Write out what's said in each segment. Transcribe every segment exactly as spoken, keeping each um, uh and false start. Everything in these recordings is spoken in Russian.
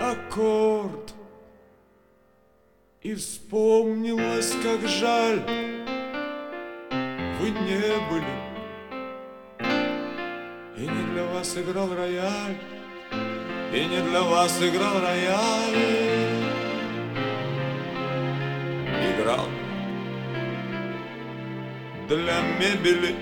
аккорд. И вспомнилось, как жаль, вы не были, и не для вас играл рояль, и не для вас играл рояль. Играл для мебели.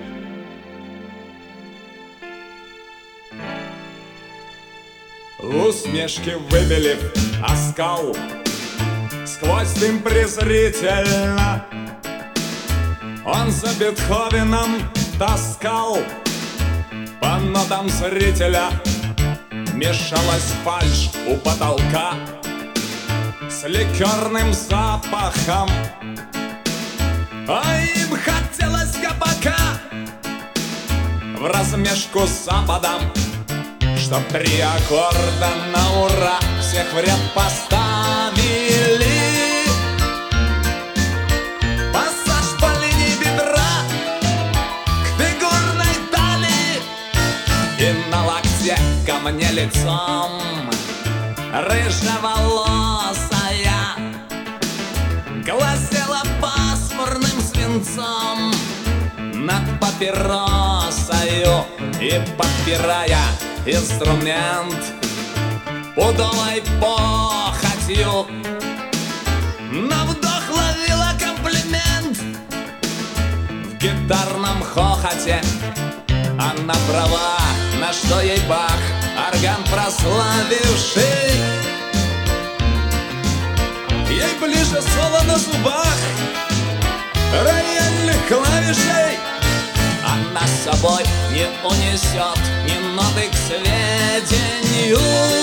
В усмешке выбелив оскал, сквозь дым презрительно он за Бетховеном таскал. По нотам зрителя мешалась фальшь у потолка с ликерным запахом, а им хотелось кабака в размешку с Западом, чтоб три аккорда на ура всех в ряд поставили. Пассаж по линии бедра к фигурной талии, и на локте ко мне лицом рыжеволосая глазела пасмурным свинцом над папиросою и, подпирая инструмент пудовой похотью, на вдох ловила комплимент. В гитарном хохоте она права, на что ей Бах, орган прославивший. Ей ближе соло на зубах рояльных клавишей. Она с собой не унесет ни ноты к сведению,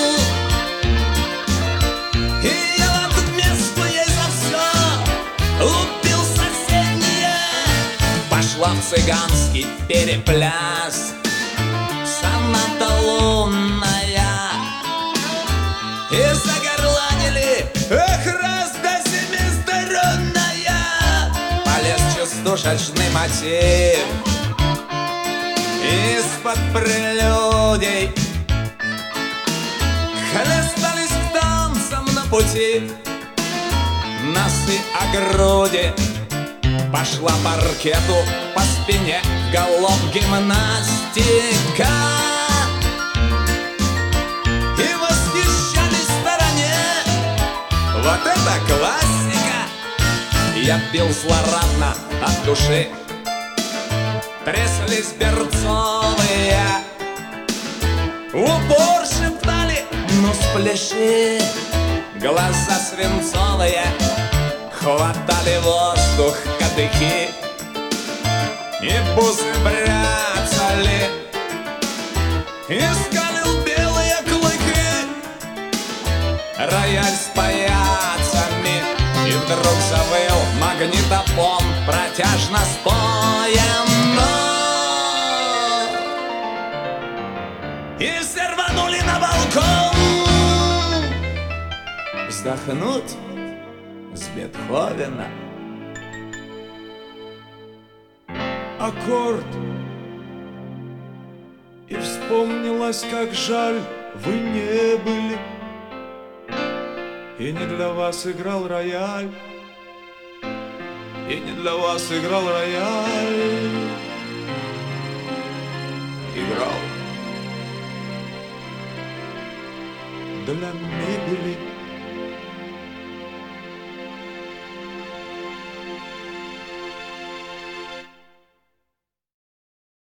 и я в отместку ей за все лупил соседнее. Пошла в цыганский перепляс соната лунная, и загорланили эх, раз до семиструнная. Полез частушечный мотив из-под прелюдий, хлестались к танцам на пути носы о груди. Пошла паркету по спине голов гимнастика, и восхищались в стороне. Вот это классика! Я пил злорадно от души, тряслись берцовые, в упор шептали: ну спляши. Глаза свинцовые хватали воздух кадыки, и бузы бряцали, искалил белые клыки рояль с паяцами. И вдруг завыл магнитофон протяжно споем, и все рванули на балкон вздохнуть с Бетховена. Аккорд. И вспомнилось, как жаль, вы не были, и не для вас играл рояль, и не для вас играл рояль. Играл для мебели.